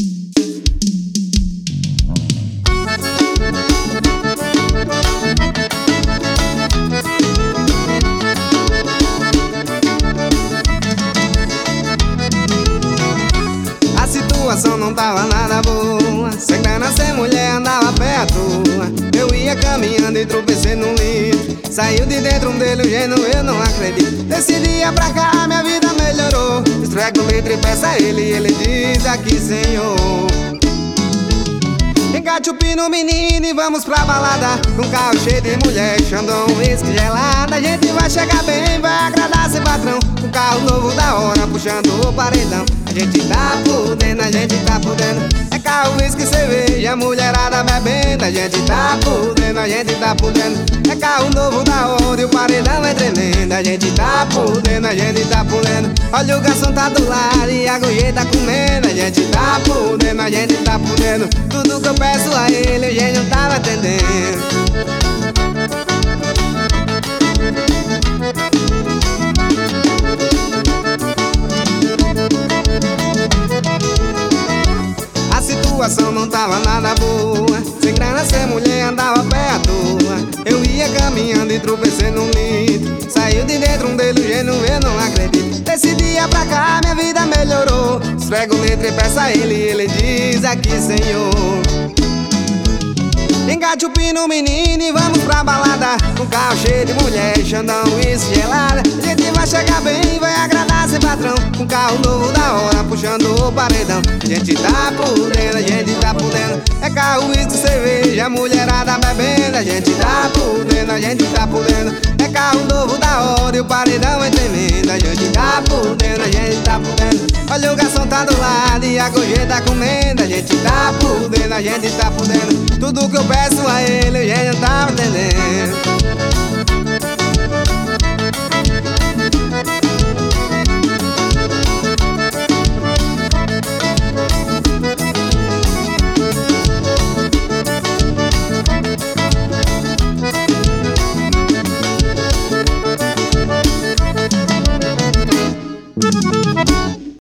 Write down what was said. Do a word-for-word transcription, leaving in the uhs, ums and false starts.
A situação não tava nada boa, sem grana, sem mulher, andava pé à toa. Eu ia caminhando e tropecei num litro. Saiu de dentro um dele, o gênio, eu não acredito. Desse dia pra cá minha vida melhorou. Esfrega o litro e peça a ele, ele diz aqui, Senhor. Engate o pino, menino, e vamos pra balada, com carro cheio de mulher, Xandão, uísque gelada. A gente vai chegar bem, vai agradar seu patrão, com carro novo da hora, puxando o paredão. A gente tá podendo, a gente tá podendo. É carro, uísque, cerveja, mulherada bebendo. A gente tá podendo, a gente tá podendo. É carro novo da hora e o paredão é tremendo. A gente tá podendo, a gente tá podendo. Olha o garçom tá do lado e a gorjeta tá comendo. A gente tá podendo, a gente tá podendo. Tudo que eu peço a ele, o gênio tava atendendo. A situação não tava nada boa, sem grana, sem mulher, andava pé à toa. Eu ia caminhando e tropecei num litro. Saiu de dentro um dele, o gênio, eu não acredito. Desse dia pra cá minha vida melhorou. Esfrega o litro e peça a ele, ele diz aqui, Senhor. Engate o pino, menino, e vamos pra balada, com carro cheio de mulher, Xandão, uísque gelada. A gente vai chegar bem, vai agradar seu patrão, com carro novo da hora, puxando o paredão. A gente tá podendo, a gente tá podendo. É carro, uísque, cerveja, mulherada bebendo. A gente tá podendo, a gente tá podendo. É carro novo da hora e o paredão é tremendo. A gente tá podendo, a gente tá podendo. Olha o garçom tá do lado e a gorjeta tá comendo. A gente tá podendo, a gente tá podendo. Tudo que eu peço a ele, o gênio tava entendendo.